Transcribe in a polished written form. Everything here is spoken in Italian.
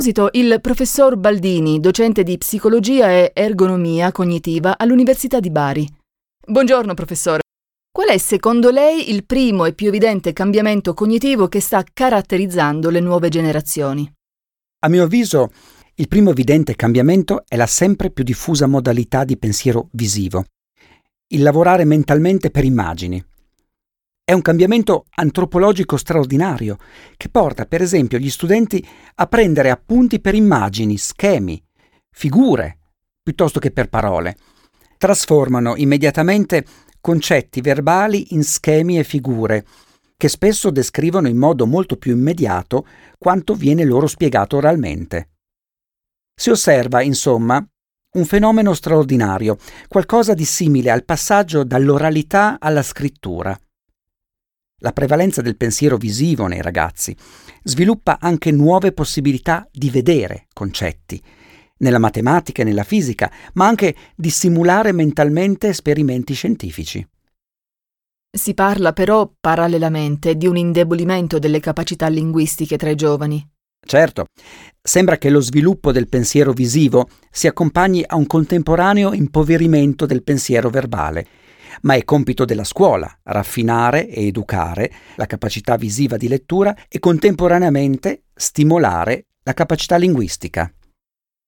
Il professor Baldini, docente di psicologia e ergonomia cognitiva all'Università di Bari. Buongiorno, professore. Qual è secondo lei il primo e più evidente cambiamento cognitivo che sta caratterizzando le nuove generazioni? A mio avviso, il primo evidente cambiamento è la sempre più diffusa modalità di pensiero visivo, il lavorare mentalmente per immagini. È un cambiamento antropologico straordinario che porta, per esempio, gli studenti a prendere appunti per immagini, schemi, figure, piuttosto che per parole. Trasformano immediatamente concetti verbali in schemi e figure, che spesso descrivono in modo molto più immediato quanto viene loro spiegato oralmente. Si osserva, insomma, un fenomeno straordinario, qualcosa di simile al passaggio dall'oralità alla scrittura. La prevalenza del pensiero visivo nei ragazzi sviluppa anche nuove possibilità di vedere concetti, nella matematica e nella fisica, ma anche di simulare mentalmente esperimenti scientifici. Si parla però, parallelamente, di un indebolimento delle capacità linguistiche tra i giovani. Certo, sembra che lo sviluppo del pensiero visivo si accompagni a un contemporaneo impoverimento del pensiero verbale, ma è compito della scuola raffinare e educare la capacità visiva di lettura e contemporaneamente stimolare la capacità linguistica.